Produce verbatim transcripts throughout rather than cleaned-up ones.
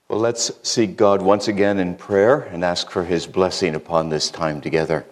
Well, let's seek God once again in prayer and ask for his blessing upon this time together.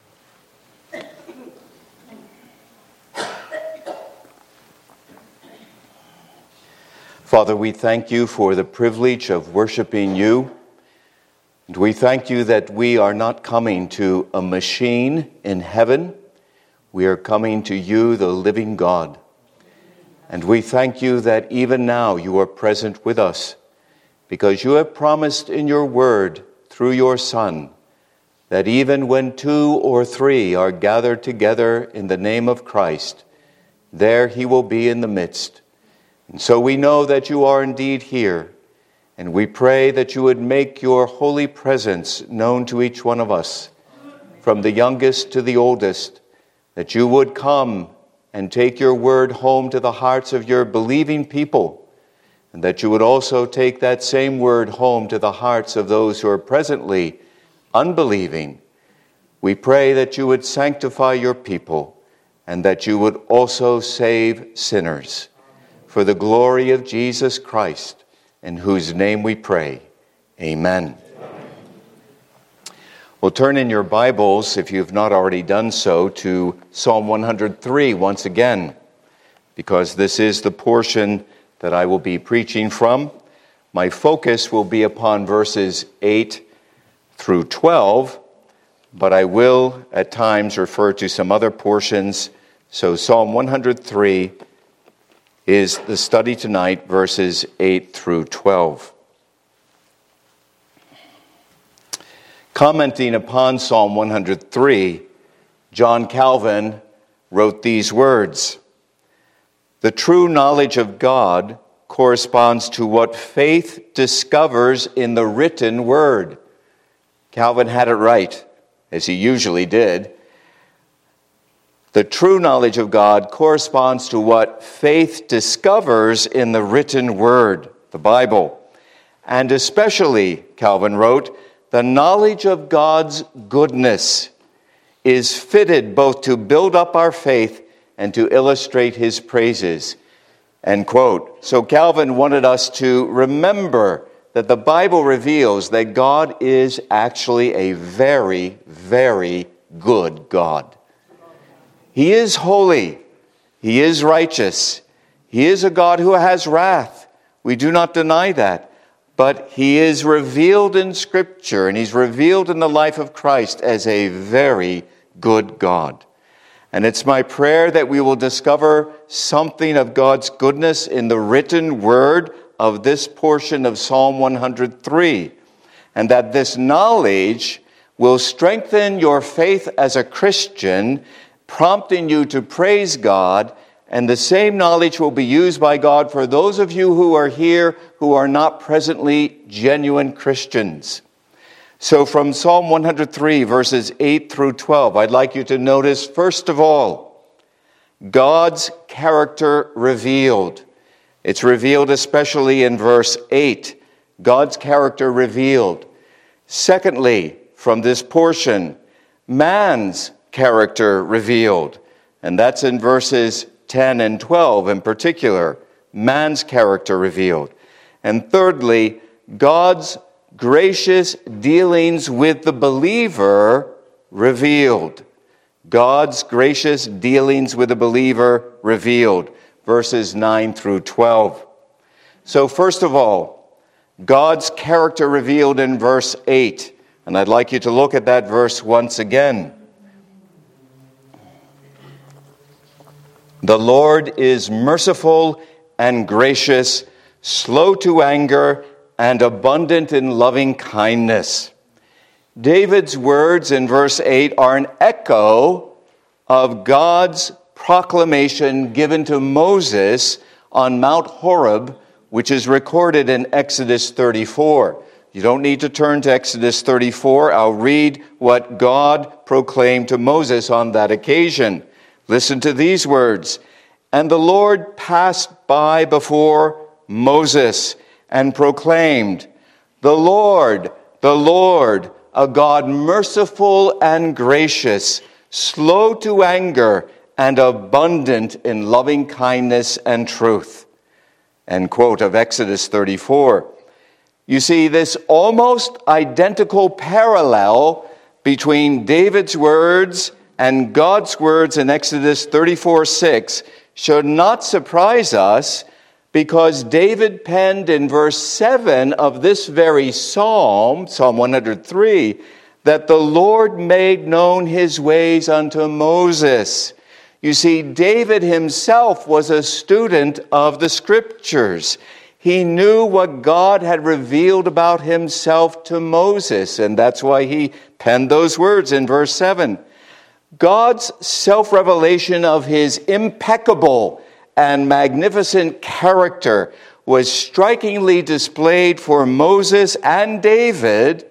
Father, we thank you for the privilege of worshiping you. And we thank you that we are not coming to a machine in heaven. We are coming to you, the living God. And we thank you that even now you are present with us, because you have promised in your word through your Son that even when two or three are gathered together in the name of Christ, there he will be in the midst. And so we know that you are indeed here, and we pray that you would make your holy presence known to each one of us, from the youngest to the oldest, that you would come and take your word home to the hearts of your believing people, and that you would also take that same word home to the hearts of those who are presently unbelieving. We pray that you would sanctify your people and that you would also save sinners. For the glory of Jesus Christ, in whose name we pray. Amen. Well, turn in your Bibles, if you've not already done so, to Psalm one hundred three once again, because this is the portion that I will be preaching from. My focus will be upon verses eight through twelve, but I will at times refer to some other portions. So Psalm one hundred three is the study tonight, verses eight through twelve. Commenting upon Psalm one hundred three, John Calvin wrote these words: "The true knowledge of God corresponds to what faith discovers in the written word." Calvin had it right, as he usually did. The true knowledge of God corresponds to what faith discovers in the written word, the Bible. And especially, Calvin wrote, the knowledge of God's goodness is fitted both to build up our faith and to illustrate his praises. End quote. So Calvin wanted us to remember that the Bible reveals that God is actually a very, very good God. He is holy. He is righteous. He is a God who has wrath. We do not deny that. But he is revealed in Scripture, and he's revealed in the life of Christ as a very good God. And it's my prayer that we will discover something of God's goodness in the written word of this portion of Psalm one hundred three, and that this knowledge will strengthen your faith as a Christian, prompting you to praise God, and the same knowledge will be used by God for those of you who are here who are not presently genuine Christians. So from Psalm one hundred three, verses eight through twelve, I'd like you to notice, first of all, God's character revealed. It's revealed especially in verse eight, God's character revealed. Secondly, from this portion, man's character revealed. And that's in verses ten and twelve in particular, man's character revealed. And thirdly, God's gracious dealings with the believer revealed. God's gracious dealings with the believer revealed. Verses nine through twelve. So first of all, God's character revealed in verse eight. And I'd like you to look at that verse once again. The Lord is merciful and gracious, slow to anger, and abundant in loving kindness. David's words in verse eight are an echo of God's proclamation given to Moses on Mount Horeb, which is recorded in Exodus thirty-four. You don't need to turn to Exodus thirty-four. I'll read what God proclaimed to Moses on that occasion. Listen to these words. "And the Lord passed by before Moses and proclaimed, 'The Lord, the Lord, a God merciful and gracious, slow to anger, and abundant in loving kindness and truth.'" End quote of Exodus thirty-four. You see, this almost identical parallel between David's words and God's words in Exodus thirty-four six should not surprise us, because David penned in verse seven of this very psalm, Psalm one hundred three, that the Lord made known his ways unto Moses. You see, David himself was a student of the Scriptures. He knew what God had revealed about himself to Moses, and that's why he penned those words in verse seven. God's self-revelation of his impeccable and magnificent character was strikingly displayed for Moses and David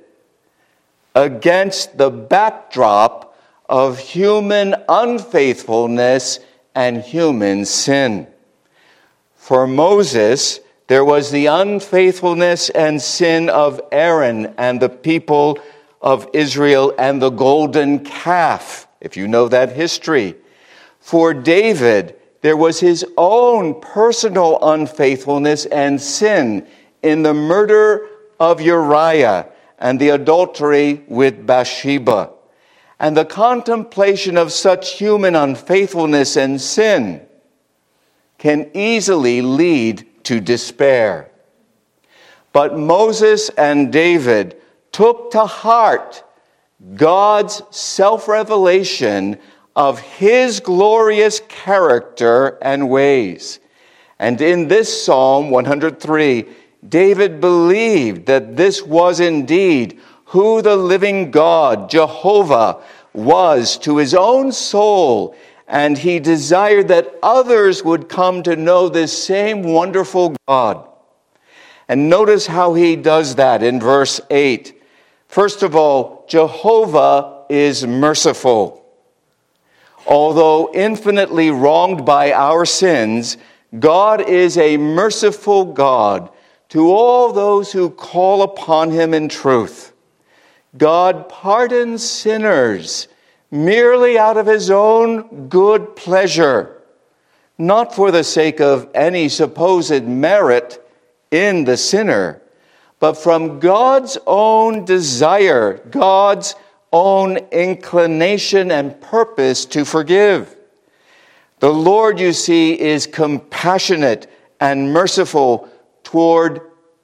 against the backdrop of human unfaithfulness and human sin. For Moses, there was the unfaithfulness and sin of Aaron and the people of Israel and the golden calf, if you know that history. For David, there was his own personal unfaithfulness and sin in the murder of Uriah and the adultery with Bathsheba. And the contemplation of such human unfaithfulness and sin can easily lead to despair. But Moses and David took to heart God's self-revelation of his glorious character and ways. And in this Psalm one hundred three, David believed that this was indeed who the living God, Jehovah, was to his own soul, and he desired that others would come to know this same wonderful God. And notice how he does that in verse eight. First of all, Jehovah is merciful. Although infinitely wronged by our sins, God is a merciful God to all those who call upon him in truth. God pardons sinners merely out of his own good pleasure, not for the sake of any supposed merit in the sinner, but from God's own desire, God's own inclination and purpose to forgive. The Lord, you see, is compassionate and merciful toward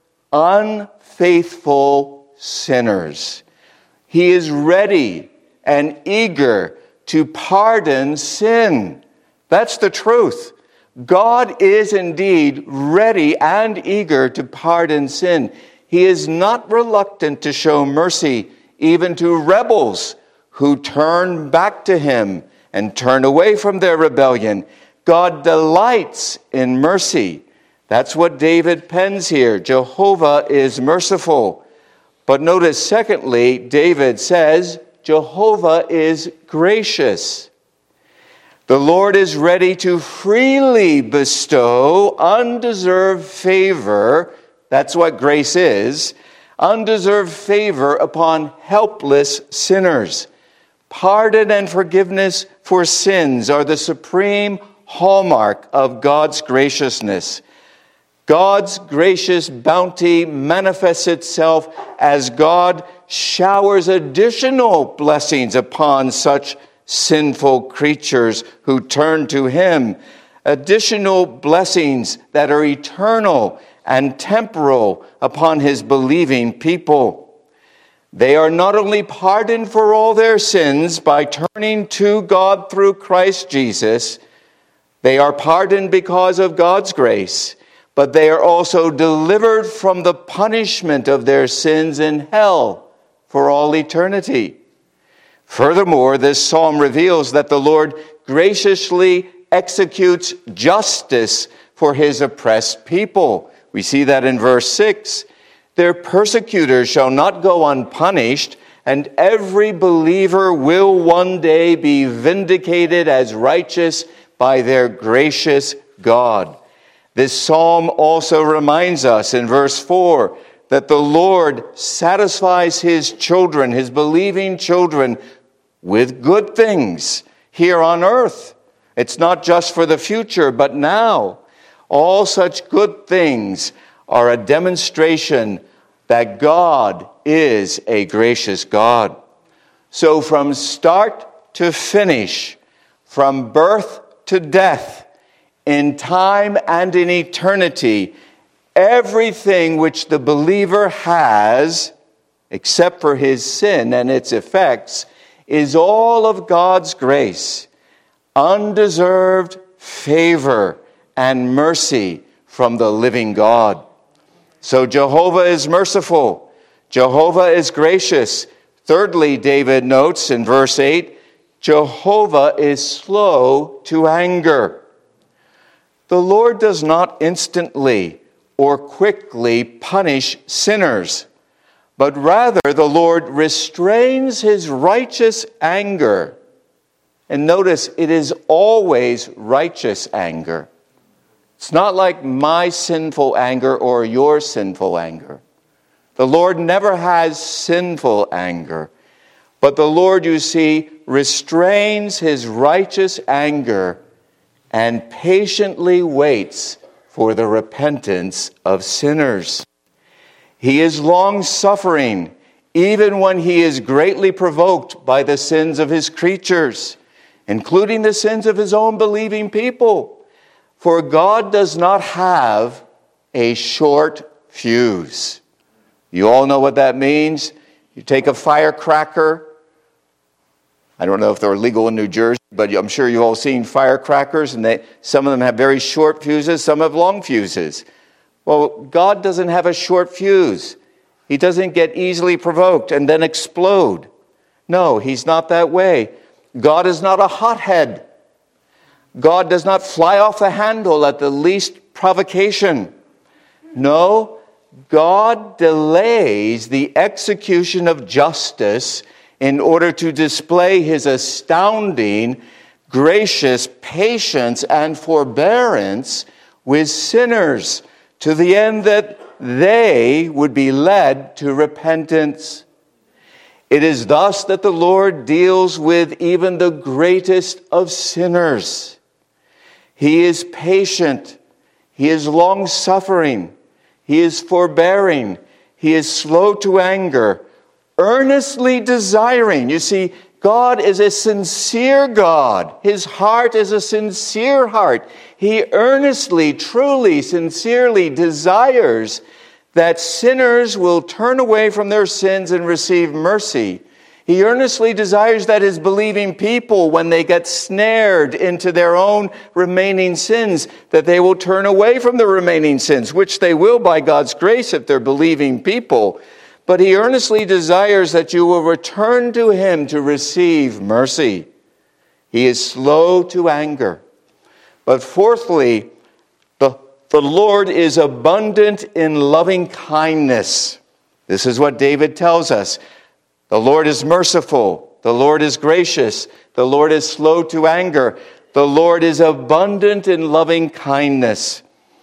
unfaithful sinners. He is ready and eager to pardon sin. That's the truth. God is indeed ready and eager to pardon sin. He is not reluctant to show mercy even to rebels who turn back to him and turn away from their rebellion. God delights in mercy. That's what David pens here. Jehovah is merciful. But notice, secondly, David says, Jehovah is gracious. The Lord is ready to freely bestow undeserved favor. That's what grace is. Undeserved favor upon helpless sinners. Pardon and forgiveness for sins are the supreme hallmark of God's graciousness. God's gracious bounty manifests itself as God showers additional blessings upon such sinful creatures who turn to him. Additional blessings that are eternal and temporal upon his believing people. They are not only pardoned for all their sins by turning to God through Christ Jesus, they are pardoned because of God's grace, but they are also delivered from the punishment of their sins in hell for all eternity. Furthermore, this psalm reveals that the Lord graciously executes justice for his oppressed people. We see that in verse six. Their persecutors shall not go unpunished, and every believer will one day be vindicated as righteous by their gracious God. This psalm also reminds us in verse four that the Lord satisfies his children, his believing children, with good things here on earth. It's not just for the future, but now. All such good things are a demonstration that God is a gracious God. So from start to finish, from birth to death, in time and in eternity, everything which the believer has, except for his sin and its effects, is all of God's grace, undeserved favor and mercy from the living God. So Jehovah is merciful. Jehovah is gracious. Thirdly, David notes in verse eight, Jehovah is slow to anger. The Lord does not instantly or quickly punish sinners, but rather the Lord restrains his righteous anger. And notice, it is always righteous anger. It's not like my sinful anger or your sinful anger. The Lord never has sinful anger. But the Lord, you see, restrains his righteous anger and patiently waits for the repentance of sinners. He is long-suffering, even when he is greatly provoked by the sins of his creatures, including the sins of his own believing people. For God does not have a short fuse. You all know what that means. You take a firecracker. I don't know if they're legal in New Jersey, but I'm sure you've all seen firecrackers, and they, some of them have very short fuses, some have long fuses. Well, God doesn't have a short fuse. He doesn't get easily provoked and then explode. No, he's not that way. God is not a hothead. God does not fly off the handle at the least provocation. No, God delays the execution of justice in order to display his astounding, gracious patience and forbearance with sinners, to the end that they would be led to repentance. It is thus that the Lord deals with even the greatest of sinners. He is patient. He is long-suffering. He is forbearing. He is slow to anger, earnestly desiring. You see, God is a sincere God. His heart is a sincere heart. He earnestly, truly, sincerely desires that sinners will turn away from their sins and receive mercy. He earnestly desires that his believing people, when they get snared into their own remaining sins, that they will turn away from the remaining sins, which they will by God's grace if they're believing people. But he earnestly desires that you will return to him to receive mercy. He is slow to anger. But fourthly, the, the Lord is abundant in loving kindness. This is what David tells us. The Lord is merciful. The Lord is gracious. The Lord is slow to anger. The Lord is abundant in loving kindness.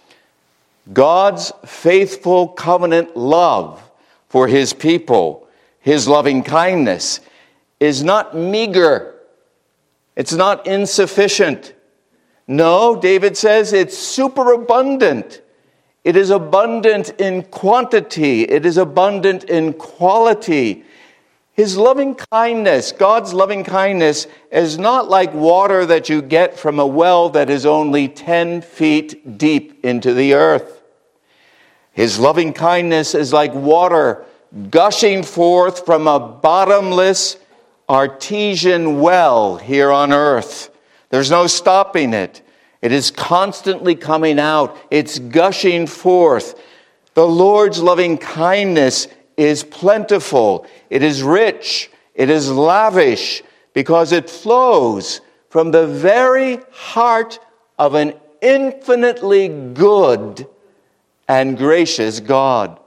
God's faithful covenant love for his people, his loving kindness, is not meager. It's not insufficient. No, David says it's superabundant. It is abundant in quantity. It is abundant in quality. His loving kindness, God's loving kindness, is not like water that you get from a well that is only ten feet deep into the earth. His loving kindness is like water gushing forth from a bottomless artesian well here on earth. There's no stopping it. It is constantly coming out. It's gushing forth. The Lord's loving kindness is plentiful. It is rich. It is lavish because it flows from the very heart of an infinitely good and gracious God.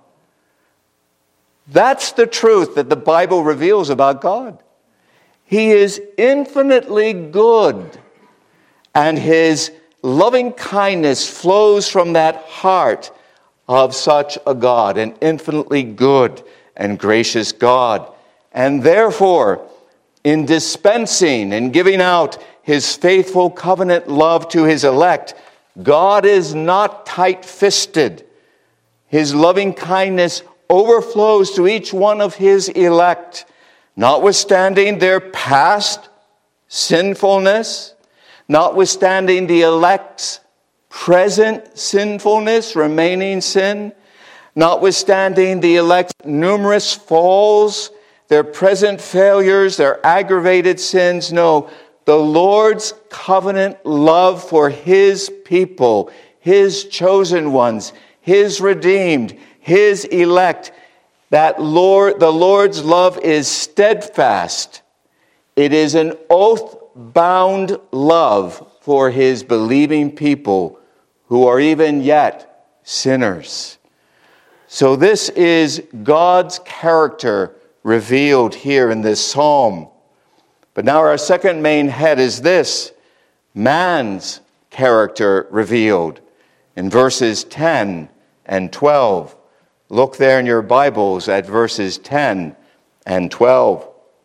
That's the truth that the Bible reveals about God. He is infinitely good, and his loving kindness flows from that heart of such a God, an infinitely good and gracious God. And therefore, in dispensing and giving out his faithful covenant love to his elect, God is not tight-fisted. His loving kindness overflows to each one of his elect, notwithstanding their past sinfulness, notwithstanding the elect's present sinfulness, remaining sin, notwithstanding the elect's numerous falls, their present failures, their aggravated sins. No, the Lord's covenant love for his people, his chosen ones, his redeemed, his elect, that Lord, the Lord's love is steadfast. It is an oath-bound love for his believing people who are even yet sinners. So this is God's character revealed here in this psalm. But now our second main head is this: man's character revealed in verses ten and twelve. Look there in your Bibles at verses ten and twelve.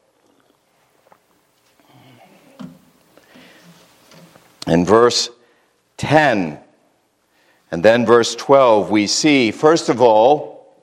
In verse ten and then verse twelve, we see, first of all,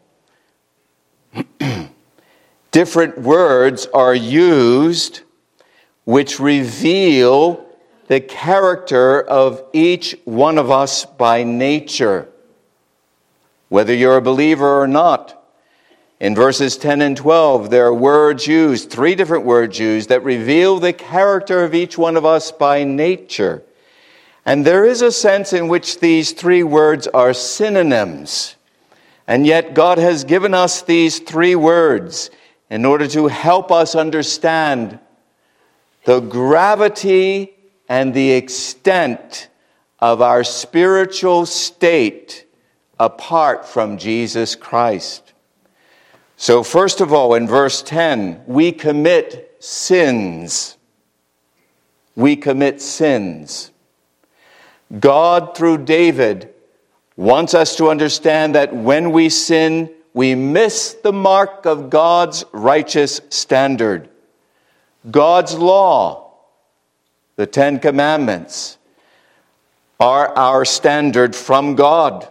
different words are used which reveal the character of each one of us by nature, whether you're a believer or not. In verses ten and twelve, there are words used, three different words used, that reveal the character of each one of us by nature. And there is a sense in which these three words are synonyms. And yet God has given us these three words in order to help us understand the gravity and the extent of our spiritual state apart from Jesus Christ. So first of all, in verse ten, we commit sins. We commit sins. God, through David, wants us to understand that when we sin, we miss the mark of God's righteous standard. God's law, the Ten Commandments, are our standard from God.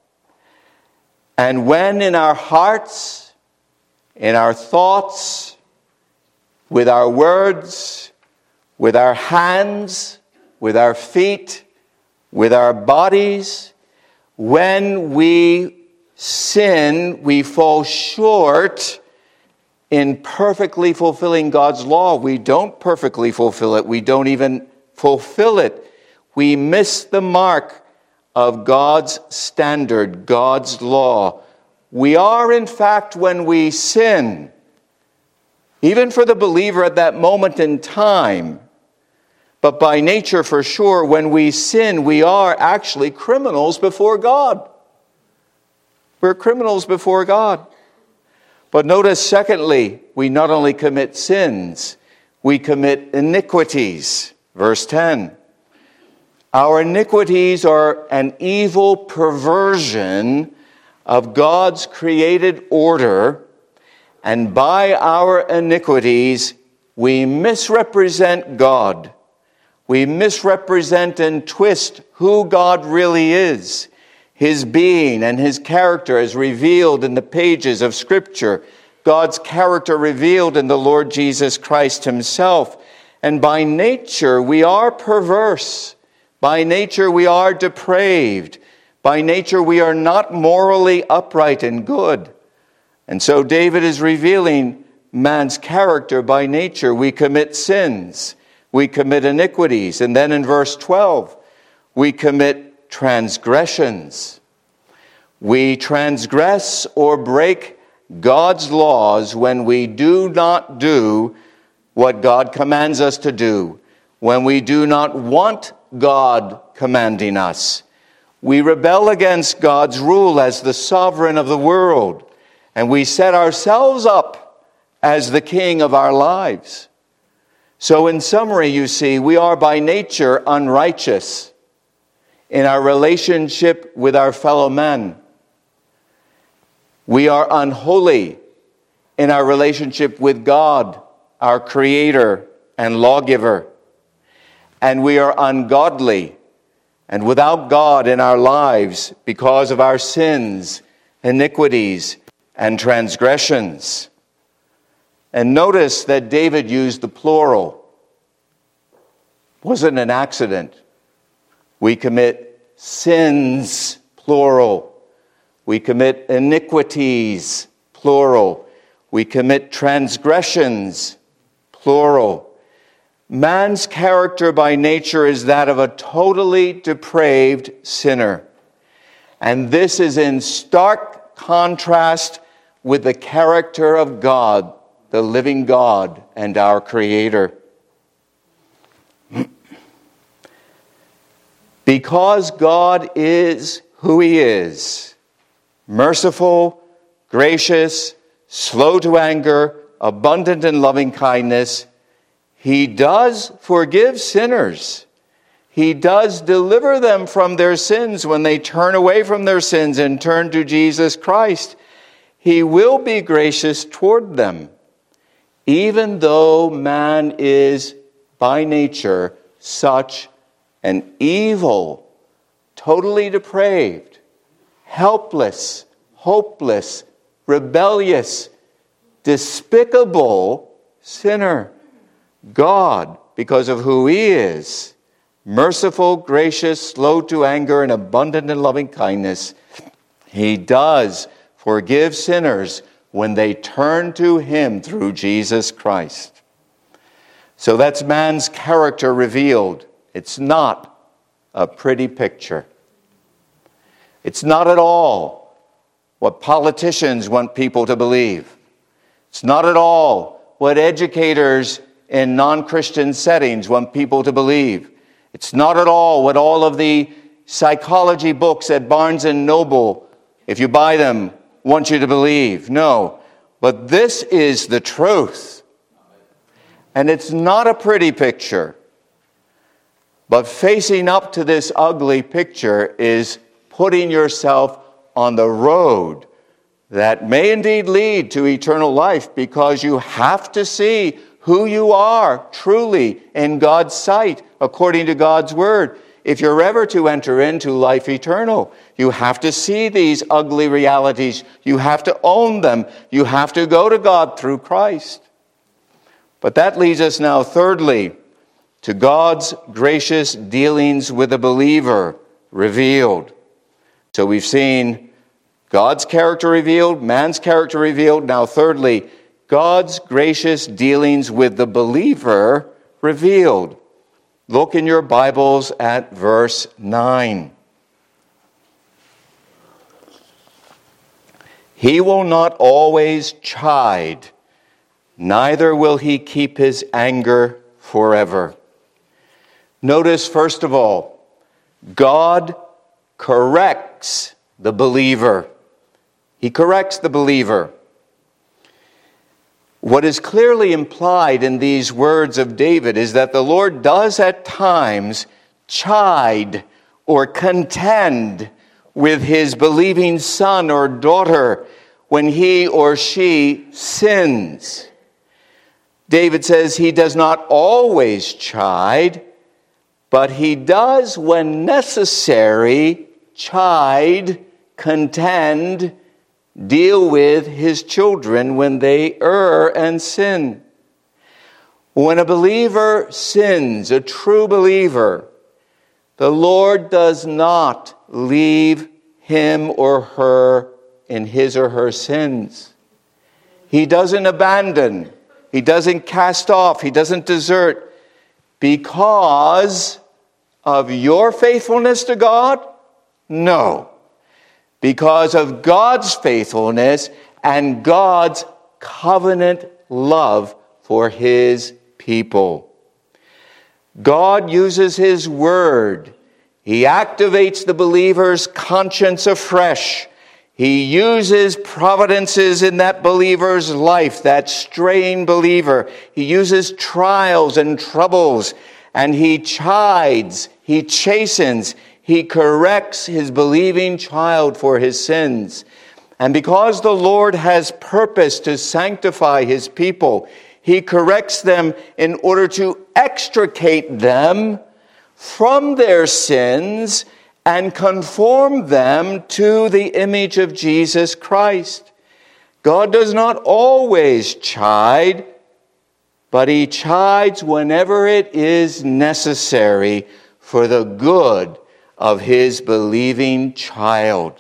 And when in our hearts, in our thoughts, with our words, with our hands, with our feet, with our bodies, when we sin, we fall short in perfectly fulfilling God's law. We don't perfectly fulfill it. We don't even fulfill it. We miss the mark of God's standard, God's law. We are, in fact, when we sin, even for the believer at that moment in time, but by nature for sure, when we sin, we are actually criminals before God. We're criminals before God. But notice, secondly, we not only commit sins, we commit iniquities. Verse ten. Our iniquities are an evil perversion of God's created order, and by our iniquities, we misrepresent God. We misrepresent and twist who God really is, his being and his character as revealed in the pages of Scripture, God's character revealed in the Lord Jesus Christ himself. And by nature, we are perverse. By nature, we are depraved. By nature, we are not morally upright and good. And so David is revealing man's character by nature. We commit sins. We commit iniquities. And then in verse twelve, we commit transgressions. We transgress or break God's laws when we do not do what God commands us to do, when we do not want God commanding us. We rebel against God's rule as the sovereign of the world, and we set ourselves up as the king of our lives. So in summary, you see, we are by nature unrighteous in our relationship with our fellow men. We are unholy in our relationship with God, our Creator and Lawgiver. And we are ungodly and without God in our lives because of our sins, iniquities, and transgressions. And notice that David used the plural. Wasn't an accident. We commit sins, plural. We commit iniquities, plural. We commit transgressions, plural. Man's character by nature is that of a totally depraved sinner. And this is in stark contrast with the character of God, the living God and our Creator. Because God is who He is, merciful, gracious, slow to anger, abundant in loving kindness, He does forgive sinners. He does deliver them from their sins when they turn away from their sins and turn to Jesus Christ. He will be gracious toward them, even though man is by nature such an evil, totally depraved, helpless, hopeless, rebellious, despicable sinner. God, because of who He is, merciful, gracious, slow to anger, and abundant in loving kindness, He does forgive sinners when they turn to Him through Jesus Christ. So that's man's character revealed. It's not a pretty picture. It's not at all what politicians want people to believe. It's not at all what educators in non-Christian settings want people to believe. It's not at all what all of the psychology books at Barnes and Noble, if you buy them, want you to believe. No, but this is the truth. And it's not a pretty picture. But facing up to this ugly picture is putting yourself on the road that may indeed lead to eternal life, because you have to see who you are truly in God's sight, according to God's word. If you're ever to enter into life eternal, you have to see these ugly realities. You have to own them. You have to go to God through Christ. But that leads us now, thirdly, to God's gracious dealings with the believer revealed. So we've seen God's character revealed, man's character revealed. Now, thirdly, God's gracious dealings with the believer revealed. Look in your Bibles at verse nine. He will not always chide, neither will He keep His anger forever. Notice, first of all, God corrects the believer. He corrects the believer. What is clearly implied in these words of David is that the Lord does at times chide or contend with His believing son or daughter when he or she sins. David says He does not always chide, but He does, when necessary, chide, contend, deal with His children when they err and sin. When a believer sins, a true believer, the Lord does not leave him or her in his or her sins. He doesn't abandon. He doesn't cast off. He doesn't desert. Because of your faithfulness to God? No. Because of God's faithfulness and God's covenant love for His people. God uses His word. He activates the believer's conscience afresh. He uses providences in that believer's life, that straying believer. He uses trials and troubles, and He chides, He chastens, He corrects His believing child for his sins. And because the Lord has purpose to sanctify His people, He corrects them in order to extricate them from their sins and conform them to the image of Jesus Christ. God does not always chide, but he chides whenever it is necessary for the good of his believing child.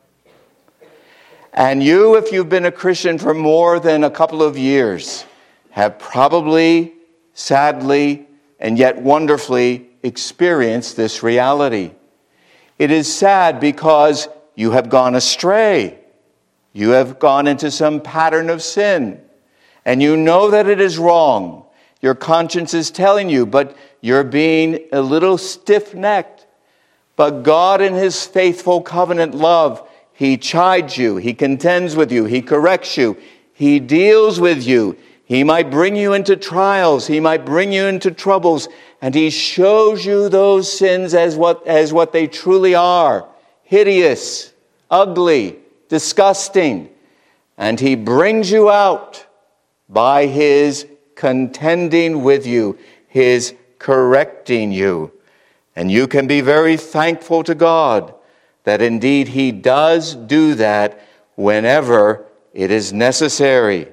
And you, if you've been a Christian for more than a couple of years, have probably, sadly, and yet wonderfully experienced this reality. It is sad because you have gone astray. You have gone into some pattern of sin. And you know that it is wrong. Your conscience is telling you, but you're being a little stiff-necked. But God in his faithful covenant love, he chides you, he contends with you, he corrects you, he deals with you. He might bring you into trials, he might bring you into troubles, and he shows you those sins as what, as what they truly are. Hideous, ugly, disgusting. And he brings you out by his contending with you, his correcting you. And you can be very thankful to God that indeed he does do that whenever it is necessary.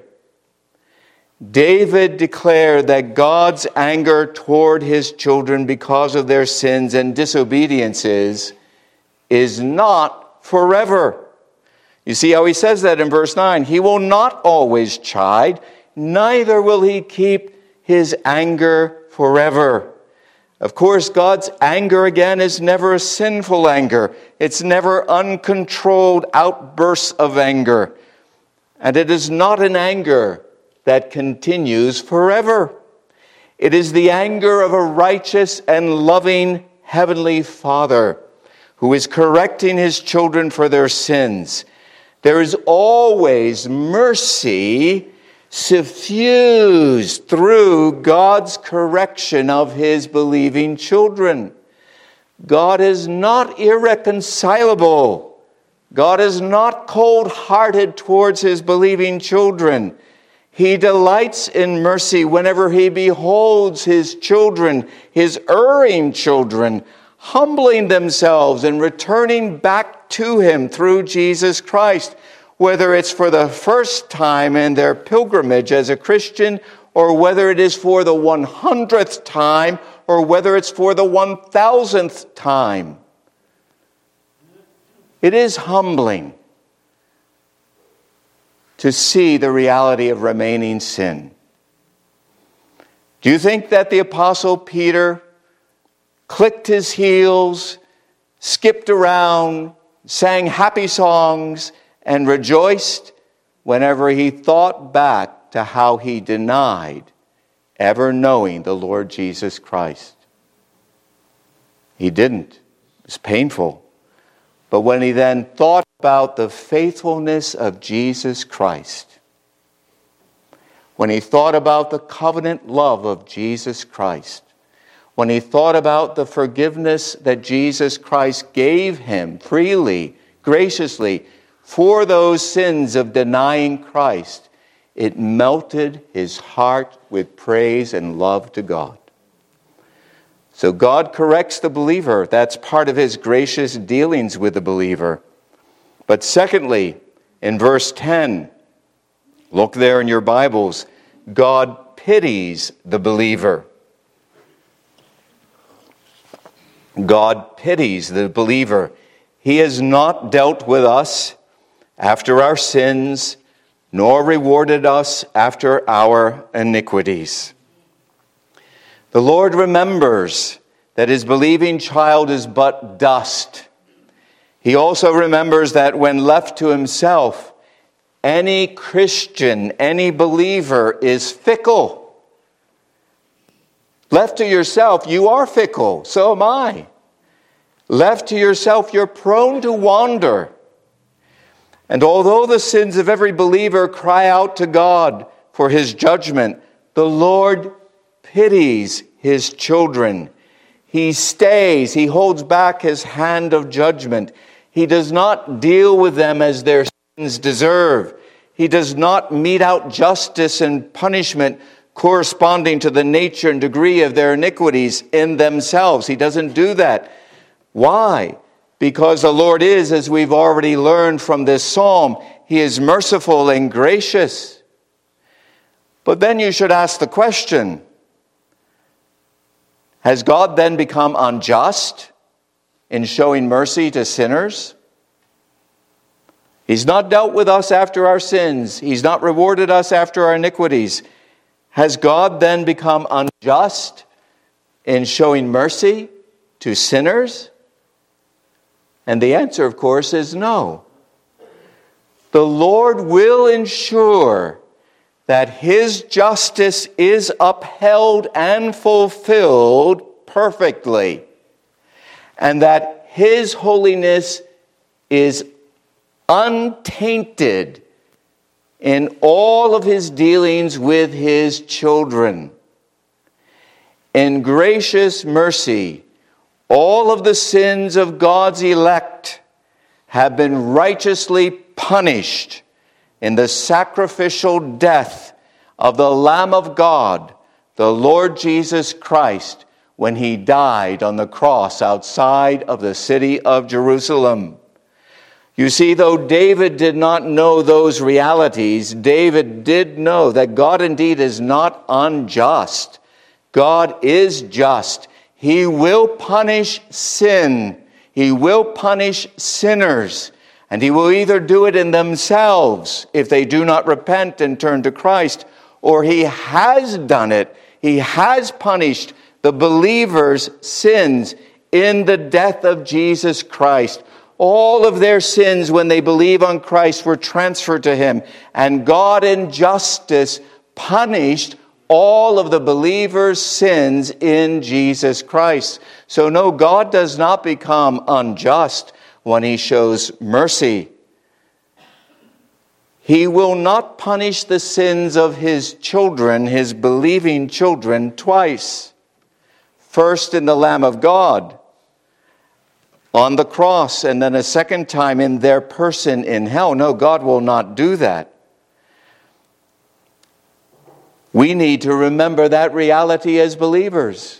David declared that God's anger toward his children because of their sins and disobediences is not forever. You see how he says that in verse nine. He will not always chide, neither will he keep his anger forever. Of course, God's anger, again, is never a sinful anger. It's never uncontrolled outbursts of anger. And it is not an anger that continues forever. It is the anger of a righteous and loving heavenly Father who is correcting his children for their sins. There is always mercy suffused through God's correction of his believing children. God is not irreconcilable. God is not cold-hearted towards his believing children. He delights in mercy whenever he beholds his children, his erring children, humbling themselves and returning back to him through Jesus Christ, whether it's for the first time in their pilgrimage as a Christian, or whether it is for the one hundredth time, or whether it's for the one thousandth time. It is humbling to see the reality of remaining sin. Do you think that the Apostle Peter clicked his heels, skipped around, sang happy songs, and rejoiced whenever he thought back to how he denied ever knowing the Lord Jesus Christ? He didn't. It was painful. But when he then thought about the faithfulness of Jesus Christ, when he thought about the covenant love of Jesus Christ, when he thought about the forgiveness that Jesus Christ gave him freely, graciously, for those sins of denying Christ, it melted his heart with praise and love to God. So God corrects the believer. That's part of his gracious dealings with the believer. But secondly, in verse ten, look there in your Bibles, God pities the believer. God pities the believer. He has not dealt with us after our sins, nor rewarded us after our iniquities. The Lord remembers that his believing child is but dust. He also remembers that when left to himself, any Christian, any believer is fickle. Left to yourself, you are fickle. So am I. Left to yourself, you're prone to wander. And although the sins of every believer cry out to God for his judgment, the Lord pities his children. He stays, he holds back his hand of judgment. He does not deal with them as their sins deserve. He does not mete out justice and punishment corresponding to the nature and degree of their iniquities in themselves. He doesn't do that. Why? because the Lord is, as we've already learned from this psalm, he is merciful and gracious. But then you should ask the question, has God then become unjust in showing mercy to sinners? He's not dealt with us after our sins. He's not rewarded us after our iniquities. Has God then become unjust in showing mercy to sinners? And the answer, of course, is no. The Lord will ensure that his justice is upheld and fulfilled perfectly, and that his holiness is untainted in all of his dealings with his children. In gracious mercy, all of the sins of God's elect have been righteously punished in the sacrificial death of the Lamb of God, the Lord Jesus Christ, when he died on the cross outside of the city of Jerusalem. You see, though David did not know those realities, David did know that God indeed is not unjust. God is just. He will punish sin. He will punish sinners. And he will either do it in themselves if they do not repent and turn to Christ, or he has done it. He has punished the believers' sins in the death of Jesus Christ. All of their sins, when they believe on Christ, were transferred to him. And God in justice punished all of the believers' sins in Jesus Christ. So no, God does not become unjust when he shows mercy. He will not punish the sins of his children, his believing children, twice. First in the Lamb of God on the cross, and then a second time in their person in hell. No, God will not do that. We need to remember that reality as believers.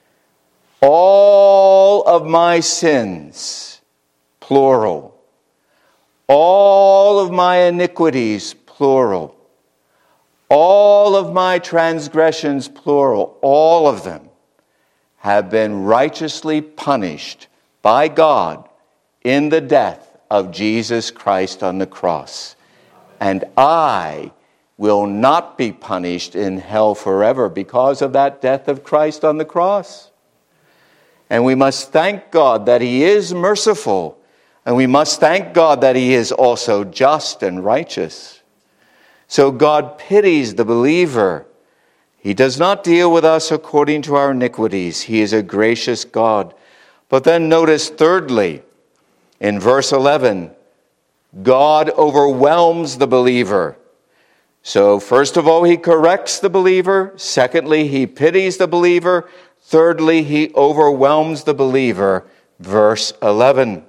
All of my sins, plural. All of my iniquities, plural. All of my transgressions, plural. All of them have been righteously punished by God in the death of Jesus Christ on the cross. And I will not be punished in hell forever because of that death of Christ on the cross. And we must thank God that he is merciful. And we must thank God that he is also just and righteous. So God pities the believer. He does not deal with us according to our iniquities. He is a gracious God. But then notice thirdly, in verse eleven, God overwhelms the believer. So first of all, he corrects the believer. Secondly, he pities the believer. Thirdly, he overwhelms the believer. Verse eleven.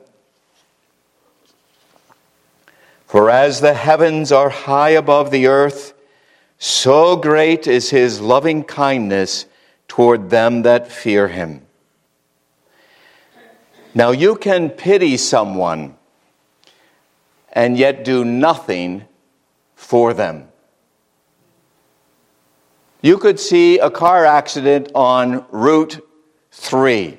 For as the heavens are high above the earth, so great is his loving kindness toward them that fear him. Now you can pity someone and yet do nothing for them. You could see a car accident on Route three,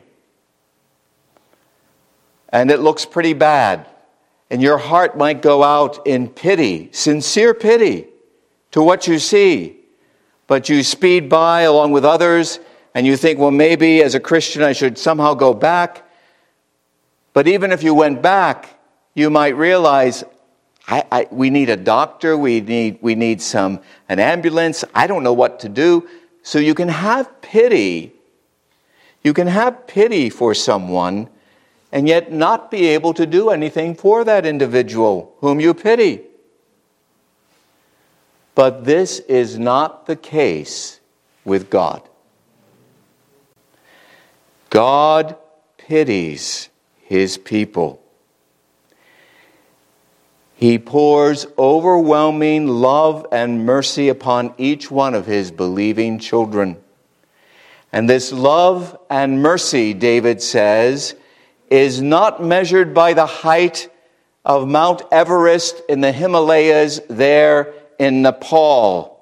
and it looks pretty bad. And your heart might go out in pity, sincere pity, to what you see. But you speed by along with others, and you think, well, maybe as a Christian I should somehow go back. But even if you went back, you might realize, I, I, we need a doctor, we need, we need some an ambulance, I don't know what to do. So you can have pity. You can have pity for someone and yet not be able to do anything for that individual whom you pity. But this is not the case with God. God pities his people. He pours overwhelming love and mercy upon each one of his believing children. And this love and mercy, David says, is not measured by the height of Mount Everest in the Himalayas there in Nepal.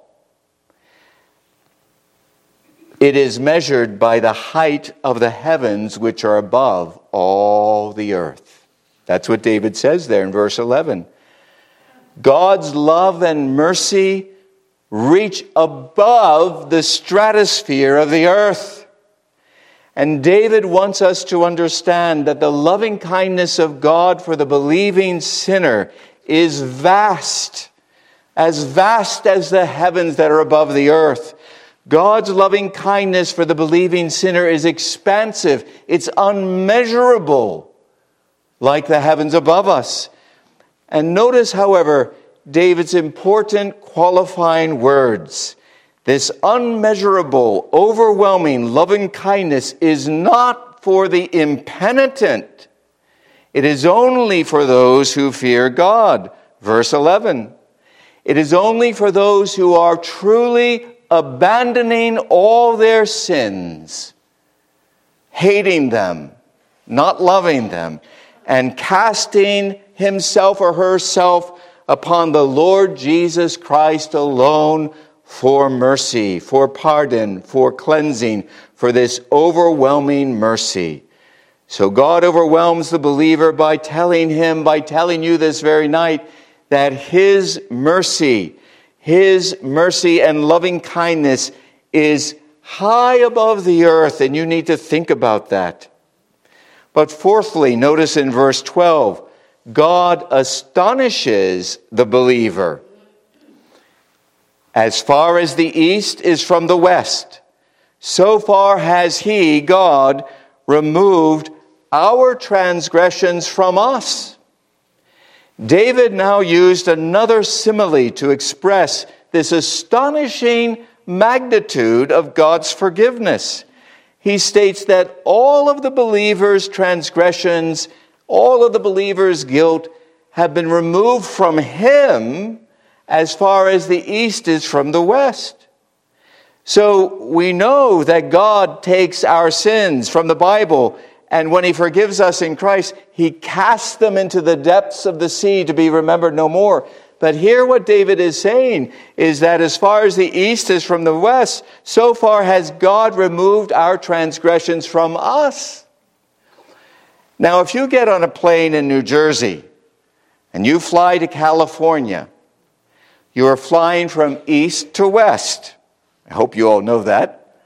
It is measured by the height of the heavens which are above all the earth. That's what David says there in verse eleven. God's love and mercy reach above the stratosphere of the earth. And David wants us to understand that the loving kindness of God for the believing sinner is vast, as vast as the heavens that are above the earth. God's loving kindness for the believing sinner is expansive. It's unmeasurable, like the heavens above us. And notice, however, David's important qualifying words. This unmeasurable, overwhelming loving kindness is not for the impenitent. It is only for those who fear God. Verse eleven. It is only for those who are truly abandoning all their sins, hating them, not loving them, and casting himself or herself upon the Lord Jesus Christ alone for mercy, for pardon, for cleansing, for this overwhelming mercy. So God overwhelms the believer by telling him, by telling you this very night, that his mercy, his mercy and loving kindness is high above the earth, and you need to think about that. But fourthly, notice in verse twelve, God astonishes the believer. As far as the east is from the west, so far has he, God, removed our transgressions from us. David now used another simile to express this astonishing magnitude of God's forgiveness. He states that all of the believer's transgressions, all of the believer's guilt have been removed from him as far as the east is from the west. So we know that God takes our sins from the Bible, and when he forgives us in Christ, he casts them into the depths of the sea to be remembered no more. But here what David is saying is that as far as the east is from the west, so far has God removed our transgressions from us. Now, if you get on a plane in New Jersey and you fly to California, you are flying from east to west. I hope you all know that.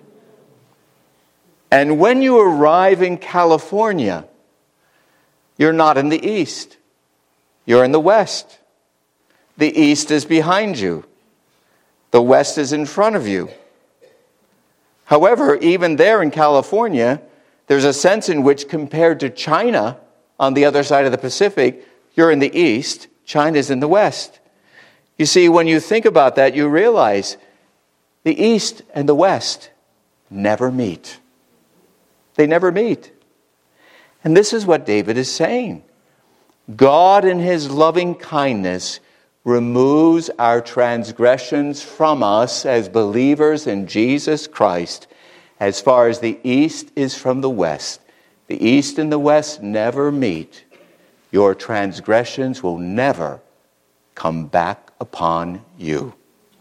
And when you arrive in California, you're not in the east. You're in the west. The east is behind you. The west is in front of you. However, even there in California, there's a sense in which, compared to China on the other side of the Pacific, you're in the east, China's in the west. You see, when you think about that, you realize the east and the west never meet. They never meet. And this is what David is saying. God, in his loving kindness, removes our transgressions from us as believers in Jesus Christ as far as the east is from the west. The east and the west never meet. Your transgressions will never come back upon you.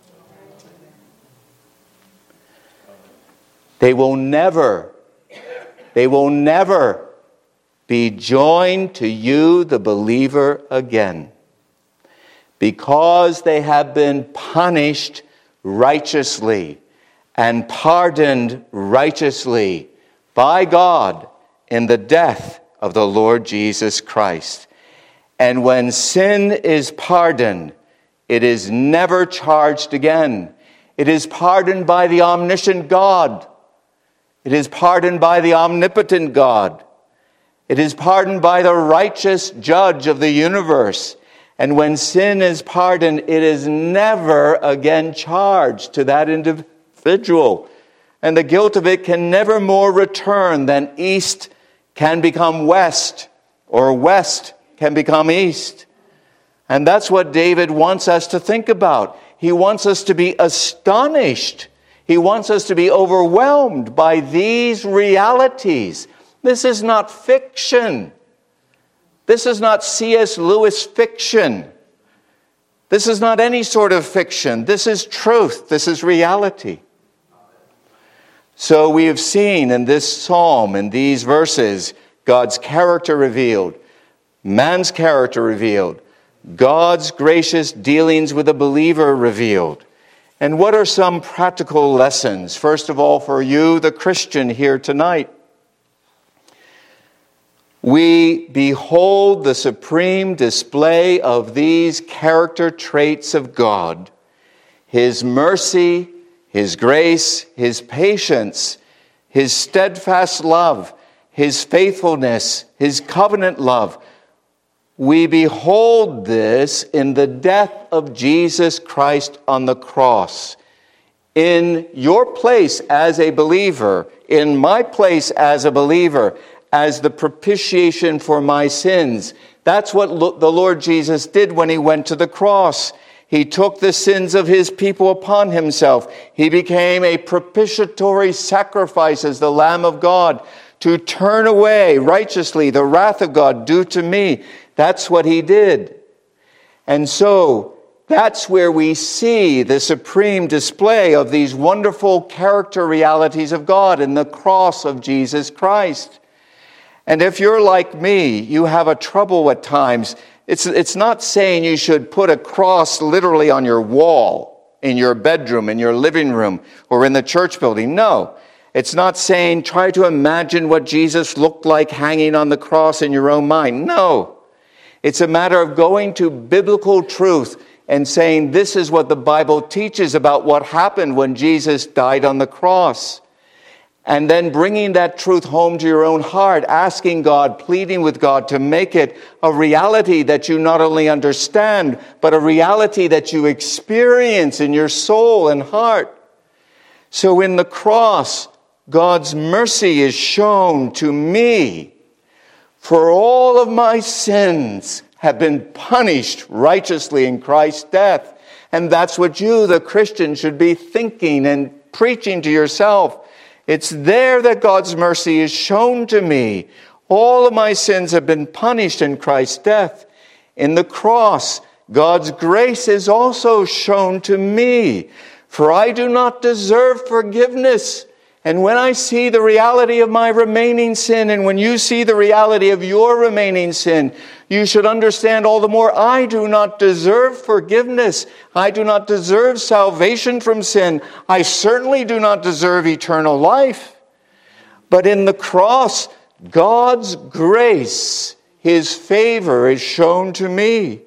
They will never, they will never be joined to you, the believer, again, because they have been punished righteously and pardoned righteously by God in the death of the Lord Jesus Christ. And when sin is pardoned, it is never charged again. It is pardoned by the omniscient God. It is pardoned by the omnipotent God. It is pardoned by the righteous judge of the universe. And when sin is pardoned, it is never again charged to that individual. And the guilt of it can never more return than east can become west, or west can become east. And that's what David wants us to think about. He wants us to be astonished. He wants us to be overwhelmed by these realities, This is not fiction. This is not C S Lewis fiction. This is not any sort of fiction. This is truth. This is reality. So we have seen in this psalm, in these verses, God's character revealed, man's character revealed, God's gracious dealings with a believer revealed. And what are some practical lessons? First of all, for you, the Christian here tonight. We behold the supreme display of these character traits of God, His mercy, His grace, His patience, His steadfast love, His faithfulness, His covenant love. We behold this in the death of Jesus Christ on the cross. In your place as a believer, in my place as a believer, as the propitiation for my sins. That's what the Lord Jesus did when He went to the cross. He took the sins of His people upon Himself. He became a propitiatory sacrifice as the Lamb of God to turn away righteously the wrath of God due to me. That's what He did. And so that's where we see the supreme display of these wonderful character realities of God in the cross of Jesus Christ. And if you're like me, you have a trouble at times. It's, it's not saying you should put a cross literally on your wall, in your bedroom, in your living room, or in the church building. No. It's not saying try to imagine what Jesus looked like hanging on the cross in your own mind. No. It's a matter of going to biblical truth and saying this is what the Bible teaches about what happened when Jesus died on the cross. And then bringing that truth home to your own heart, asking God, pleading with God to make it a reality that you not only understand, but a reality that you experience in your soul and heart. So in the cross, God's mercy is shown to me. For all of my sins have been punished righteously in Christ's death. And that's what you, the Christian, should be thinking and preaching to yourself. It's there that God's mercy is shown to me. All of my sins have been punished in Christ's death. In the cross, God's grace is also shown to me. For I do not deserve forgiveness. And when I see the reality of my remaining sin, and when you see the reality of your remaining sin, you should understand all the more, I do not deserve forgiveness. I do not deserve salvation from sin. I certainly do not deserve eternal life. But in the cross, God's grace, His favor is shown to me.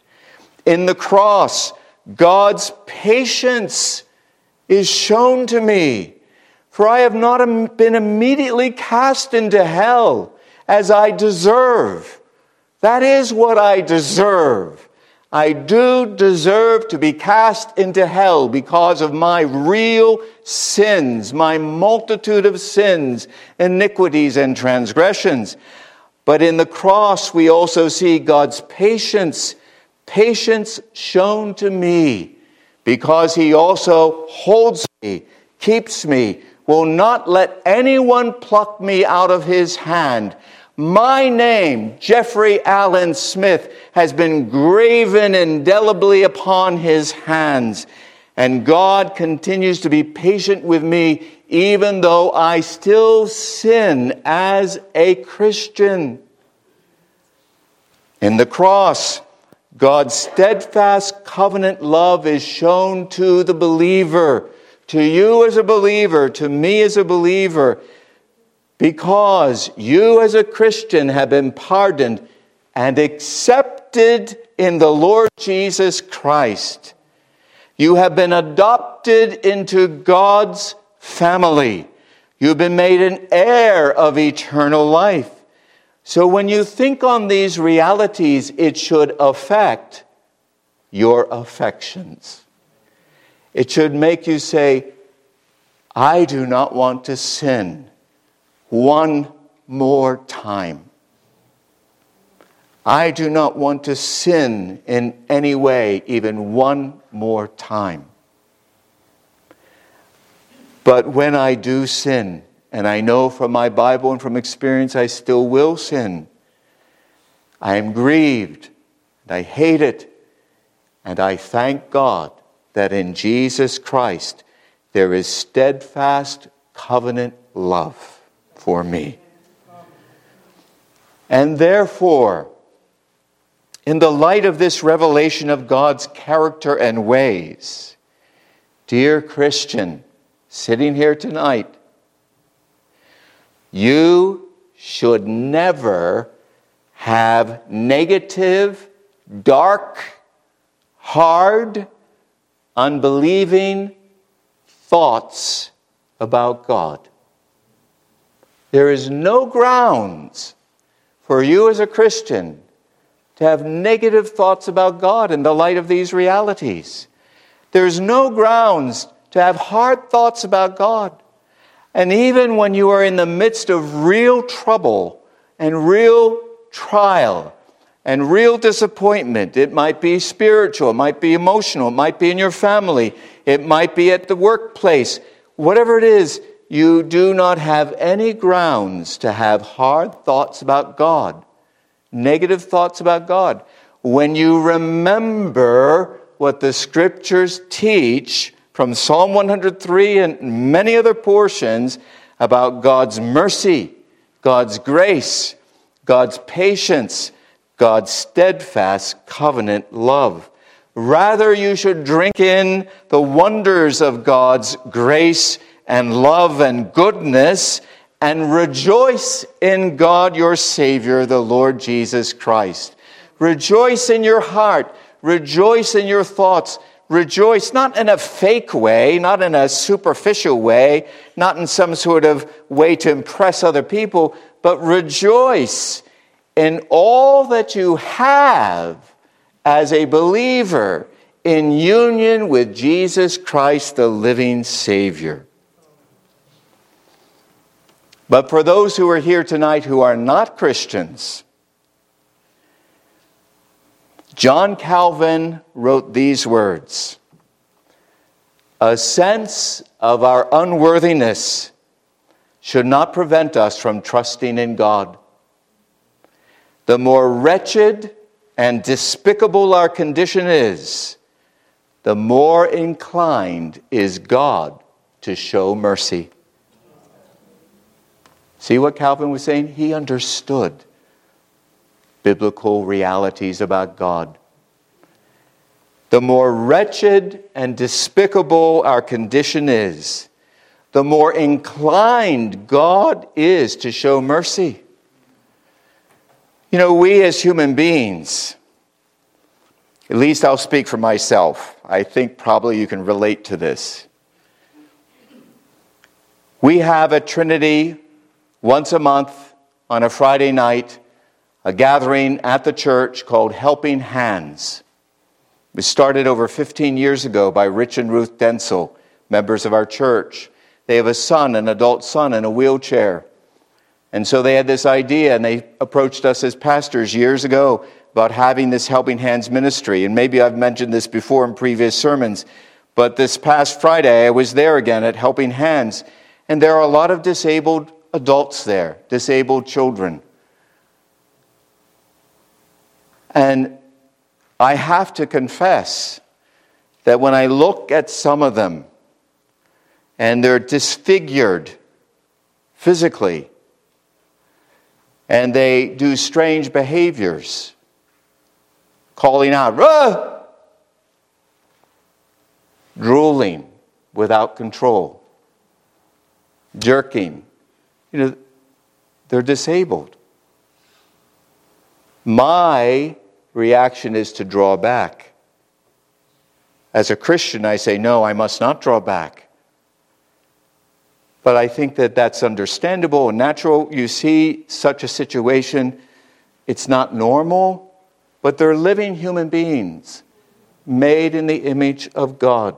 In the cross, God's patience is shown to me. For I have not been immediately cast into hell as I deserve. That is what I deserve. I do deserve to be cast into hell because of my real sins, my multitude of sins, iniquities, and transgressions. But in the cross, we also see God's patience, patience shown to me, because He also holds me, keeps me, will not let anyone pluck me out of His hand. My name, Jeffrey Allen Smith, has been graven indelibly upon His hands. And God continues to be patient with me, even though I still sin as a Christian. In the cross, God's steadfast covenant love is shown to the believer, to you as a believer, to me as a believer, because you as a Christian have been pardoned and accepted in the Lord Jesus Christ. You have been adopted into God's family. You've been made an heir of eternal life. So when you think on these realities, it should affect your affections. It should make you say, I do not want to sin one more time. I do not want to sin in any way, even one more time. But when I do sin, and I know from my Bible and from experience I still will sin. I am grieved, and I hate it, and I thank God that in Jesus Christ there is steadfast covenant love for me. And therefore, in the light of this revelation of God's character and ways, dear Christian, sitting here tonight, you should never have negative, dark, hard, unbelieving thoughts about God. There is no grounds for you as a Christian to have negative thoughts about God in the light of these realities. There's no grounds to have hard thoughts about God. And even when you are in the midst of real trouble and real trial and real disappointment, it might be spiritual, it might be emotional, it might be in your family, it might be at the workplace, whatever it is, you do not have any grounds to have hard thoughts about God, negative thoughts about God. When you remember what the Scriptures teach from Psalm one hundred three and many other portions about God's mercy, God's grace, God's patience, God's steadfast covenant love. Rather, you should drink in the wonders of God's grace and love and goodness, and rejoice in God your Savior, the Lord Jesus Christ. Rejoice in your heart. Rejoice in your thoughts. Rejoice not in a fake way, not in a superficial way, not in some sort of way to impress other people, but rejoice in all that you have as a believer in union with Jesus Christ, the living Savior. But for those who are here tonight who are not Christians, John Calvin wrote these words: "A sense of our unworthiness should not prevent us from trusting in God. The more wretched and despicable our condition is, the more inclined is God to show mercy." See what Calvin was saying? He understood biblical realities about God. The more wretched and despicable our condition is, the more inclined God is to show mercy. You know, we as human beings, at least I'll speak for myself, I think probably you can relate to this. We have a Trinity once a month on a Friday night, a gathering at the church called Helping Hands. It was started over fifteen years ago by Rich and Ruth Densel, members of our church. They have a son, an adult son, in a wheelchair. And so they had this idea, and they approached us as pastors years ago about having this Helping Hands ministry. And maybe I've mentioned this before in previous sermons, but this past Friday I was there again at Helping Hands, and there are a lot of disabled adults there, disabled children. And I have to confess that when I look at some of them, and they're disfigured physically, and they do strange behaviors, calling out, "Ah!" drooling without control, jerking. You know, they're disabled. My reaction is to draw back. As a Christian, I say, no, I must not draw back. But I think that that's understandable and natural. You see such a situation, it's not normal, but they're living human beings made in the image of God.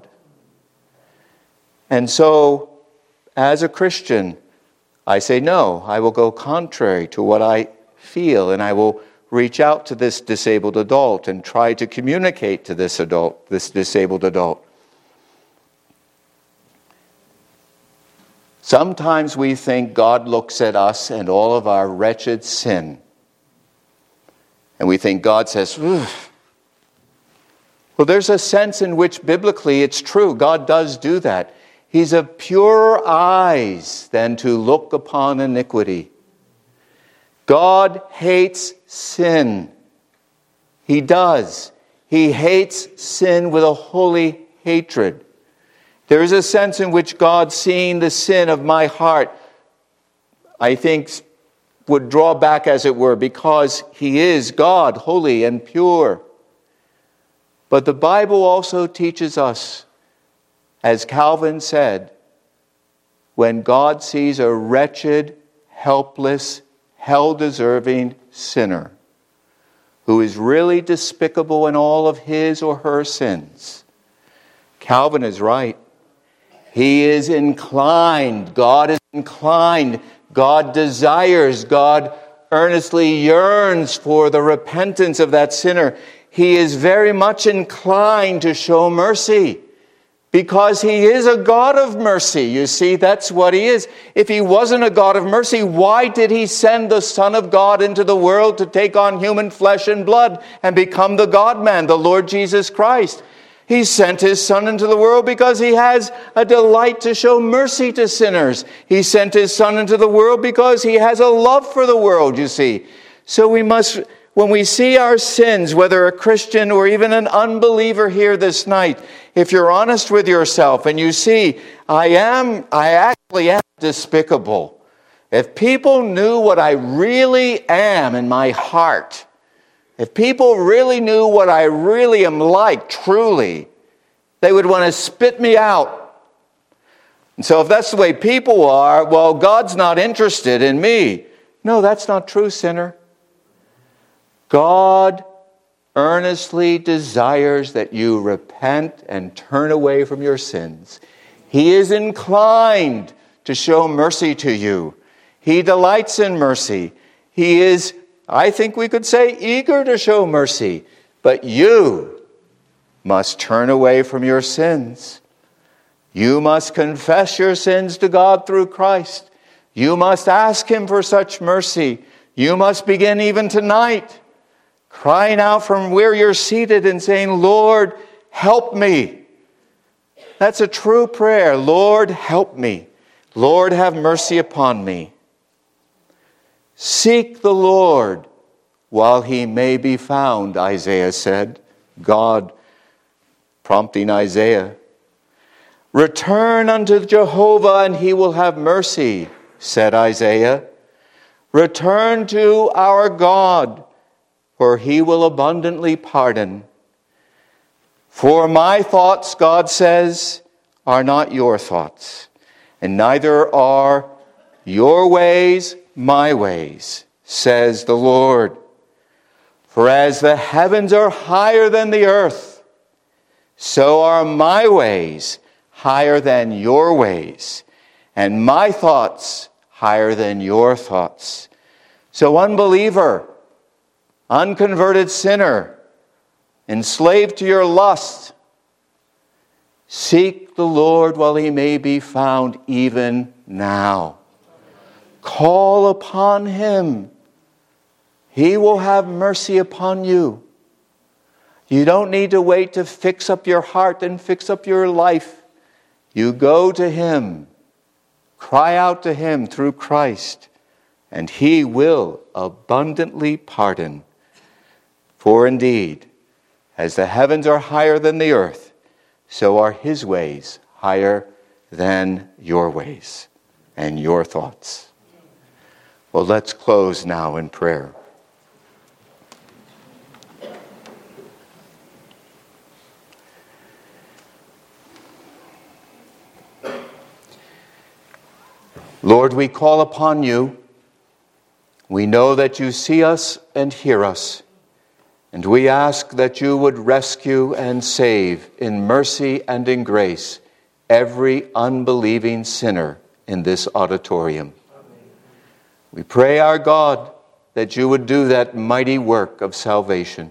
And so, as a Christian, I say, no, I will go contrary to what I feel, and I will reach out to this disabled adult and try to communicate to this adult, this disabled adult. Sometimes we think God looks at us and all of our wretched sin, and we think God says, ugh. Well, there's a sense in which biblically it's true. God does do that. He's of purer eyes than to look upon iniquity. God hates sin. He does. He hates sin with a holy hatred. There is a sense in which God, seeing the sin of my heart, I think would draw back, as it were, because He is God, holy and pure. But the Bible also teaches us, as Calvin said, when God sees a wretched, helpless, hell-deserving sinner who is really despicable in all of his or her sins, Calvin is right. He is inclined, God is inclined, God desires, God earnestly yearns for the repentance of that sinner. He is very much inclined to show mercy because He is a God of mercy. You see, that's what He is. If He wasn't a God of mercy, why did He send the Son of God into the world to take on human flesh and blood and become the God-man, the Lord Jesus Christ? He sent His Son into the world because He has a delight to show mercy to sinners. He sent His Son into the world because He has a love for the world, you see. So we must, when we see our sins, whether a Christian or even an unbeliever here this night, if you're honest with yourself and you see, I am, I actually am despicable. If people knew what I really am in my heart, if people really knew what I really am like, truly, they would want to spit me out. And so if that's the way people are, well, God's not interested in me. No, that's not true, sinner. God earnestly desires that you repent and turn away from your sins. He is inclined to show mercy to you. He delights in mercy. He is, I think we could say, eager to show mercy. But you must turn away from your sins. You must confess your sins to God through Christ. You must ask Him for such mercy. You must begin even tonight, crying out from where you're seated and saying, Lord, help me. That's a true prayer. Lord, help me. Lord, have mercy upon me. Seek the Lord while He may be found, Isaiah said. God prompting Isaiah. Return unto Jehovah and He will have mercy, said Isaiah. Return to our God, for He will abundantly pardon. For my thoughts, God says, are not your thoughts, and neither are your ways my ways, says the Lord. For as the heavens are higher than the earth, so are my ways higher than your ways, and my thoughts higher than your thoughts. So unbeliever, unconverted sinner, enslaved to your lust, seek the Lord while He may be found even now. Call upon Him. He will have mercy upon you. You don't need to wait to fix up your heart and fix up your life. You go to Him. Cry out to Him through Christ, and He will abundantly pardon. For indeed, as the heavens are higher than the earth, so are His ways higher than your ways and your thoughts. Well, let's close now in prayer. Lord, we call upon You. We know that You see us and hear us. And we ask that You would rescue and save in mercy and in grace every unbelieving sinner in this auditorium. We pray, our God, that You would do that mighty work of salvation.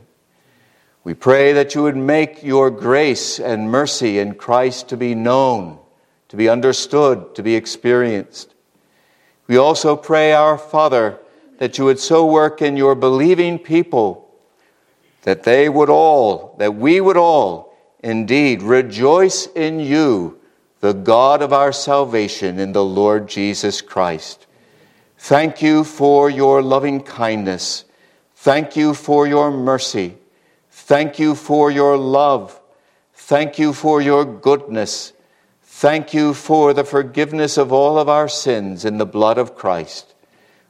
We pray that You would make Your grace and mercy in Christ to be known to be understood, to be experienced. We also pray, our Father, that you would so work in your believing people that they would all, that we would all indeed rejoice in you, the God of our salvation, in the Lord Jesus Christ. Thank you for your loving kindness. Thank you for your mercy. Thank you for your love. Thank you for your goodness. Thank you for the forgiveness of all of our sins in the blood of Christ.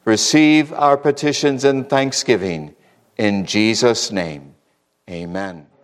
Receive our petitions and thanksgiving in Jesus' name. Amen.